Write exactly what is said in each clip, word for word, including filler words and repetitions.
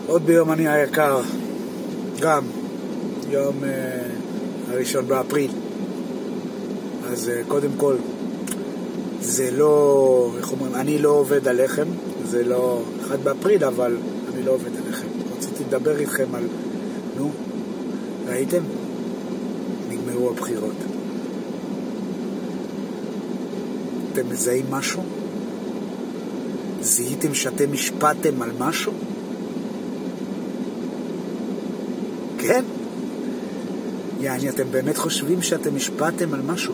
עוד ביום אני היקר, גם יום uh, הראשון באפריל. אז uh, קודם כל, זה לא, איך אומרים, אני לא עובד עליכם, זה לא אחד באפריל, אבל אני לא עובד עליכם. רציתי לדבר איתכם על, נו, ראיתם? נגמרו הבחירות. אתם מזהים משהו? זיהיתם שאתם השפעתם על משהו? כן? יעני, אתם באמת חושבים שאתם השפעתם על משהו?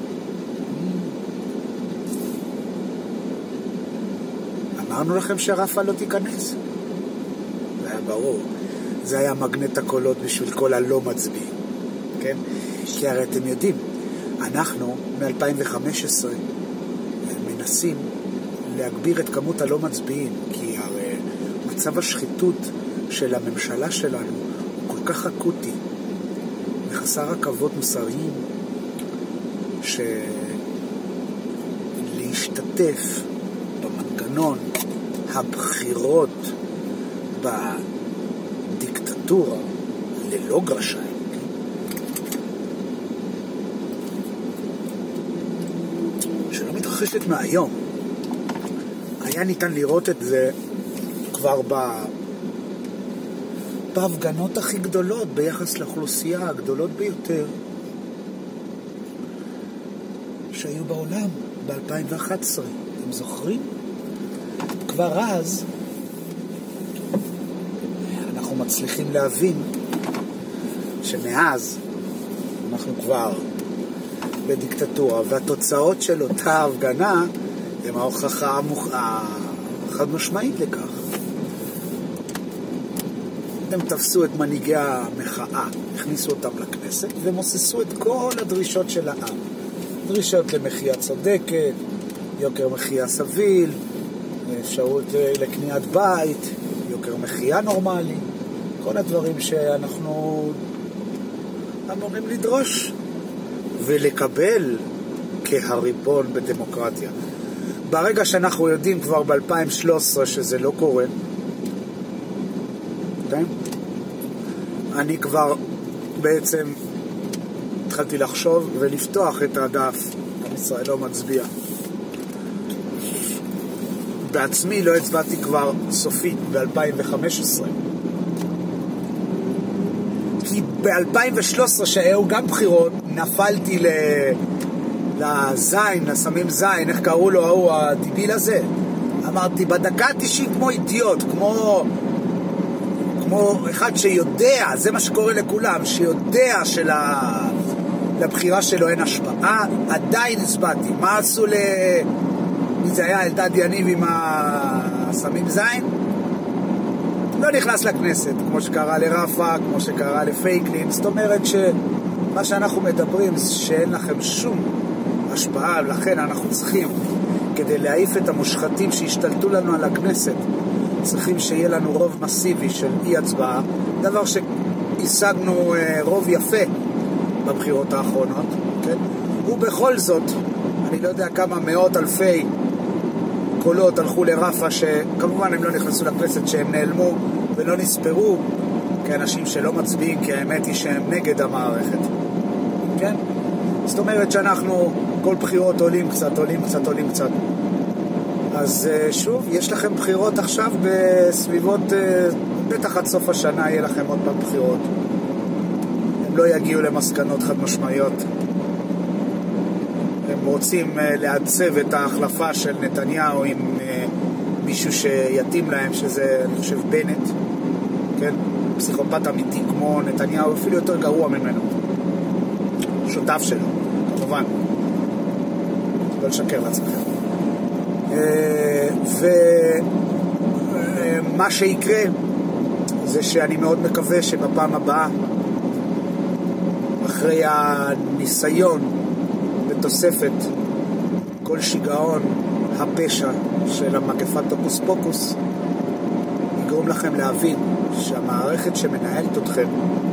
אמרנו לכם שרפה לא תיכנס. זה היה ברור. זה היה מגנט הקולות בשביל כל הלא מצביעים. כן? כי הרי אתם יודעים, אנחנו מ-אלפיים וחמש עשרה מנסים להגביר את כמות הלא מצביעים, כי הרי מצב השחיתות של הממשלה שלנו הוא כל כך אקוטי וחסר עכבות מוסריים, שלהשתתף במנגנון הבחירות בדיקטטורה ללא גרשיים, שלא מתרחשת מהיום, היה ניתן לראות את זה כבר בהפגנות הכי גדולות ביחס לאוכלוסייה, הגדולות ביותר שהיו בעולם ב-אלפיים ואחת עשרה. אתם זוכרים? כבר אז אנחנו מצליחים להבין שמאז אנחנו כבר בדיקטטורה, והתוצאות של אותה הפגנה הם ההוכחה החד משמעית לכך. הם תפסו את מנהיגי המחאה, הכניסו אותם לכנסת ומוססו את כל הדרישות של העם. דרישות למחיה צודקת, יוקר מחיה סביל, אפשרות לקניית בית, יוקר מחיה נורמלי, כל הדברים שאנחנו אמורים לדרוש ולקבל כהריבון בדמוקרטיה. ברגע שאנחנו יודעים כבר ב-אלפיים ושלוש עשרה שזה לא קורה, okay? אני כבר בעצם התחלתי לחשוב ולפתוח את הדף עם ישראל לא מצביע. בעצמי לא הצבעתי כבר סופית ב-אלפיים וחמש עשרה, כי ב-אלפיים ושלוש עשרה שהיו גם בחירות נפלתי ל... לזין, לסמים זין, איך קראו לו ההוא הדיביל הזה, אמרתי בדקה תשעים כמו אידיוט, כמו כמו אחד שיודע, זה מה שקורה לכולם, שיודע של לבחירה שלו אין השפעה, עדיין הצבעתי. מה עשו ל... מי זה היה? אלדד יניב עם הסמים זין? לא נכנס לכנסת, כמו שקרה לרפה, כמו שקרה לפייקלין. זאת אומרת שמה שאנחנו מדברים זה שאין לכם שום השפעה, לכן אנחנו צריכים, כדי להעיף את המושחתים שהשתלטו לנו על הכנסת, צריכים שיהיה לנו רוב מסיבי של אי הצבעה, דבר שהשגנו רוב יפה בבחירות האחרונות, כן? ובכל זאת, אני לא יודע כמה מאות אלפי קולות הלכו לרפה, שכמובן הם לא נכנסו לכנסת, שהם נעלמו ולא נספרו כאנשים שלא מצביעים, כי האמת היא שהם נגד המערכת, כן? זאת אומרת שאנחנו כל בחירות עולים קצת, עולים קצת, עולים קצת. אז שוב, יש לכם בחירות עכשיו בסביבות, בטח עד סוף השנה יהיה לכם עוד פעם בחירות. הם לא יגיעו למסקנות חד משמעיות. הם רוצים לעצב את ההחלפה של נתניהו עם מישהו שיתאים להם, שזה אני חושב בנט, כן? פסיכופת אמיתי כמו נתניהו, אפילו יותר גרוע ממנו, שותף שלו כמובן, לא לשקר לעצמכם. ומה שיקרה זה שאני מאוד מקווה שבפעם הבאה, אחרי הניסיון בתוספת כל שיגעון הפשע של המגפת טוקוס פוקוס, יגרום לכם להבין שהמערכת שמנהלת אתכם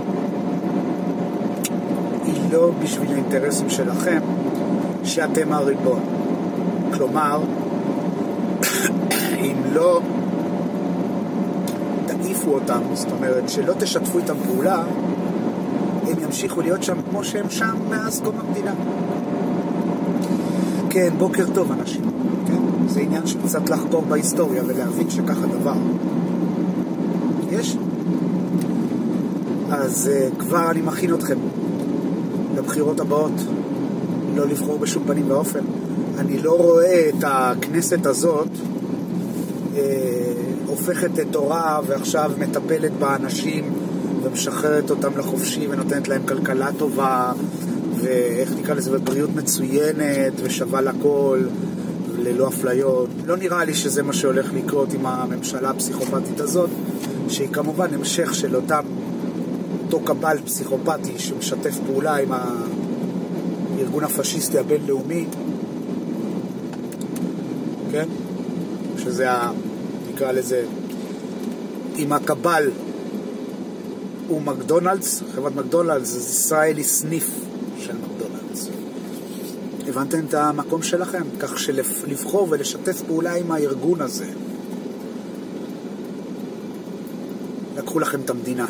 היא לא בשביל האינטרסים שלכם, שאתם הריבון. כלומר, אם לא תעיפו תעיפו אותם, זאת אומרת שלא תשתפו איתם פעולה, הם ימשיכו להיות שם כמו שהם שם מאז קום המדינה. כן, בוקר טוב אנשים, כן? זה עניין שקצת לחקור בהיסטוריה ולהבין שככה דבר. יש? אז uh, כבר אני מכין אתכם לבחירות הבאות, לא לבחור בשום פנים ואופן. אני לא רואה את הכנסת הזאת uh, הופכת את תורה ועכשיו מטפלת באנשים ומשחררת אותם לחופשי ונותנת להם כלכלה טובה ואיך נקרא לזה, בבריאות מצוינת ושווה לכל ללא אפליות. לא נראה לי שזה מה שהולך לקרות עם הממשלה הפסיכופתית הזאת, שהיא כמובן המשך של אותם אותו קבל פסיכופתי שמשתף פעולה עם הארגון הפשיסטי הבינלאומי, כן? שזה ה... נקרא לזה, עם הקבל הוא מקדונלדס, חברת מקדונלדס, זה ישראלי סניף של מקדונלדס. הבנתם את המקום שלכם? כך שלבחור ולשתף פעולה עם הארגון הזה. לקחו לכם את המדינה.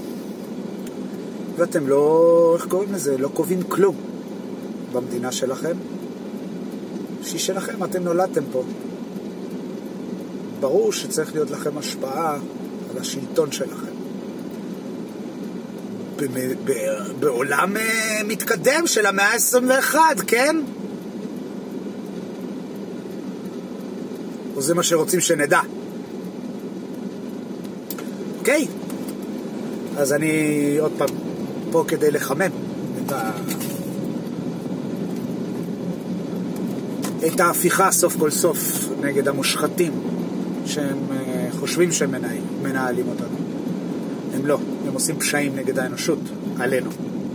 ואתם לא, איך קוראים לזה? לא קובעים כלום במדינה שלכם. שהיא שלכם, אתם נולדתם פה. ברור שצריך להיות לכם השפעה על השלטון שלכם. בעולם מתקדם של המאה ה-עשרים ואחת, כן? או זה מה שרוצים שנדע. אוקיי? אז אני עוד פעם פה כדי לחמם את ה... את ההפיכה סוף כל סוף נגד המושחתים שהם חושבים שהם מנהלים, מנהלים אותנו. הם לא, הם עושים פשעים נגד האנושות, עלינו.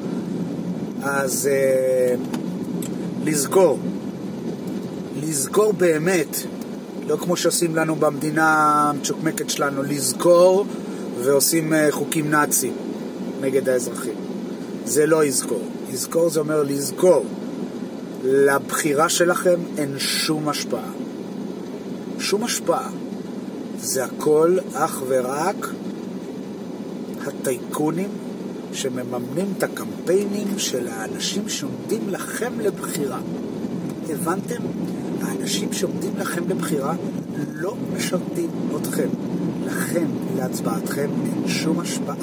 אז אה, לזכור, לזכור באמת, לא כמו שעושים לנו במדינה המצ'וקמקת שלנו, לזכור ועושים אה, חוקים נאצים נגד האזרחים. זה לא יזכור. יזכור זה אומר לזכור. לבחירה שלכם אין שום השפעה. שום השפעה. זה הכל אך ורק הטייקונים שמממנים את הקמפיינים של האנשים שעומדים לכם לבחירה. הבנתם? האנשים שעומדים לכם לבחירה לא משרתים אתכם. לכם, להצבעתכם, אין שום השפעה.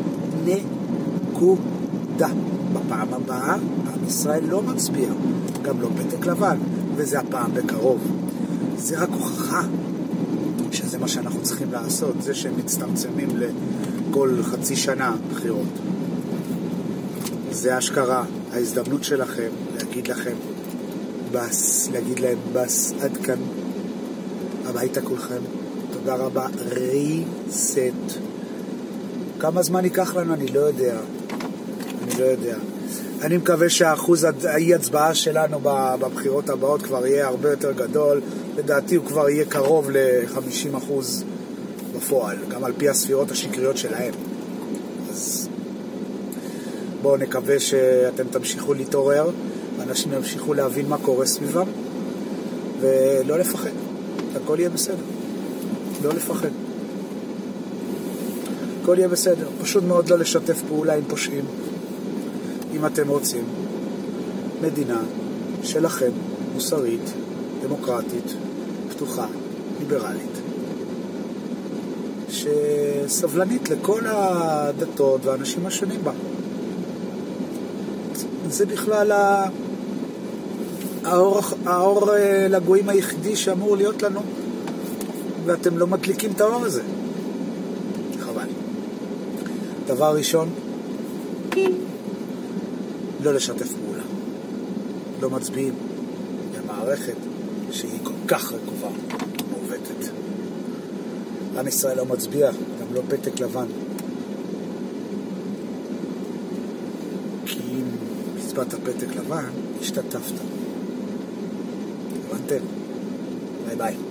נקודה. בפעם הבאה, עם ישראל לא מצביע. גם לא פתק לבן. וזה הפעם בקרוב. זה רק הוכחה שזה מה שאנחנו צריכים לעשות. זה שהם מצטמצמים לכל חצי שנה בחירות. זה אשכרה. ההזדמנות שלכם להגיד לכם בס, להגיד להם בס, עד כאן. הביתה כולכם. תודה רבה. ריסט. כמה זמן ייקח לנו? אני לא יודע. אני לא יודע. אני מקווה שהאחוז האי הצבעה שלנו בבחירות הבאות כבר יהיה הרבה יותר גדול. לדעתי הוא כבר יהיה קרוב ל-חמישים אחוז בפועל, גם על פי הספירות השקריות שלהם. אז בואו נקווה שאתם תמשיכו להתעורר, אנשים ימשיכו להבין מה קורה סביבם, ולא לפחד. הכל יהיה בסדר. לא לפחד. הכל יהיה בסדר. פשוט מאוד לא לשתף פעולה עם פושעים. אם אתם רוצים מדינה שלכם, מוסרית, דמוקרטית, פתוחה, ליברלית, שסבלנית לכל הדתות והאנשים השונים בה. זה בכלל האור, האור לגויים היחידי שאמור להיות לנו, ואתם לא מדליקים את האור הזה. חבל. דבר ראשון, לא לשתף פעולה. לא מצביעים במערכת שהיא כל כך רקובה, מעוותת. עם ישראל לא מצביע, גם לא פתק לבן. כי אם הצבעת פתק לבן, השתתפת. הבנתם? ביי ביי.